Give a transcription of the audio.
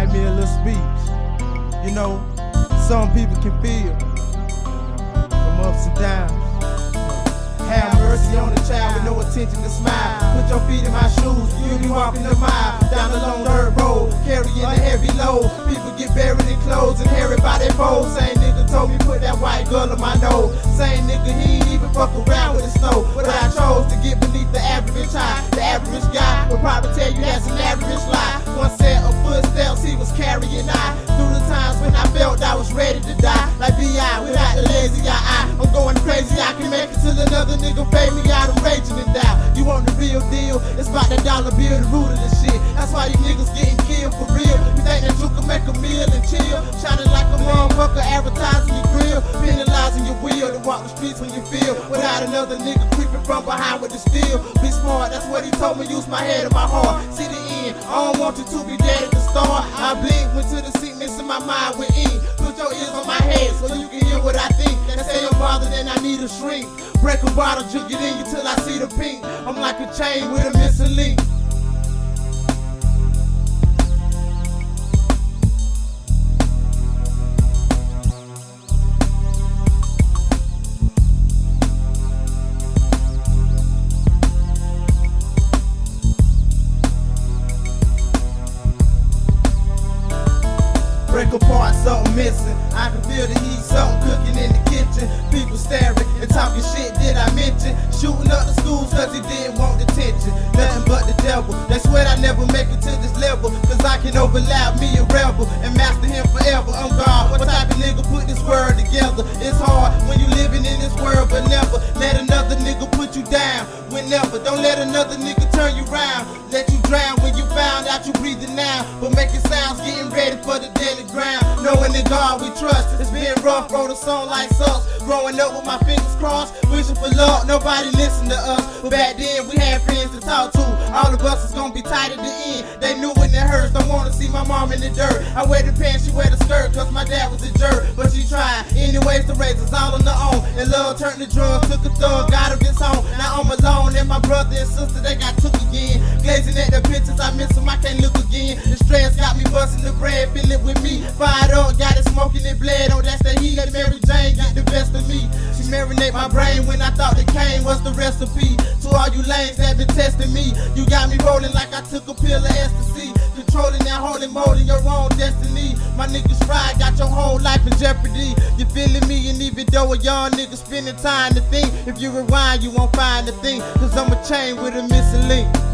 write me a little speech. You know, some people can feel from ups and downs. Have mercy on the child with no attention to smile. Put your feet in my shoes, you'll be walking a mile down the long dirt road, carrying a heavy load. People get buried in clothes and harried by their foes. Same nigga told me put that white girl on my nose. Same nigga, he ain't even fuck around with the snow. But I chose to get beneath the average high. The average guy would probably tell you that's an average lie. One set of footsteps he was carrying I. Through the times when I felt I was ready to die. Like B.I. without the lazy eye. I'm going crazy, I can make it till another nigga fade me out, I'm raging and down. You want the real deal? It's about that dollar bill, the root of the shit. That's why you niggas getting killed for real. You think that you can make a meal and chill? Shining like a motherfucker, advertising your grill, penalizing your will to walk the streets when you feel without another nigga creeping from behind with the steel. Be smart, that's what he told me, use my head and my heart. See the end, I don't want you to be dead at the start. I blink, went to the seat, missing my mind with ink. Put your ears on my head so you can hear what I think. They say I'm bothered and I need a shrink. Break a bottle, drink it in you till I see the pink. I'm like a chain with a missing link. Break apart, something missing. I can feel the heat, something cooking in the kitchen. People staring and talking shit, did I mention? Shooting up the schools cause he didn't want detention. Nothing but the devil. They swear I never make it to this level, cause I can overlap me a rebel and master him forever. I'm God. What type of nigga put this world together? It's hard when you living in this world, but never let another nigga put you down. Whenever, don't let another nigga turn you round. Let you drown when you found out you breathing now. But making sounds, getting ready for the daily ground. Knowing in God we trust. It's been rough, wrote a song like sucks. Growing up with my fingers crossed, wishing for luck, nobody listened to us. But back then we had friends to talk to. All of us is gonna be tight at the end. They knew when it hurts, don't wanna see my mom in the dirt. I wear the pants, she wear the skirt, cause my dad was a jerk. But she tried, anyways to raise us all on her own. And love turned to drugs, took a thug out of his home. Now I'm alone, and my brother and sister, they got took again. Glazing at the pictures, I miss them, I can't look again. The stress got me busting the bread, fill it with me. Fired up, got it smoking and bled. Oh, that's the heat, let Mary Jane get the best of me. She marinate my brain when I thought the cane was the recipe. To all you lanes that been testing me, you got me rolling like I took a pill of ecstasy. Controlling that holy molding your own destiny. My niggas fried, got your whole life in jeopardy. You feeling me? And even though a young nigga spending time to think, if you rewind you won't find a thing, cause I'm a chain with a missing link.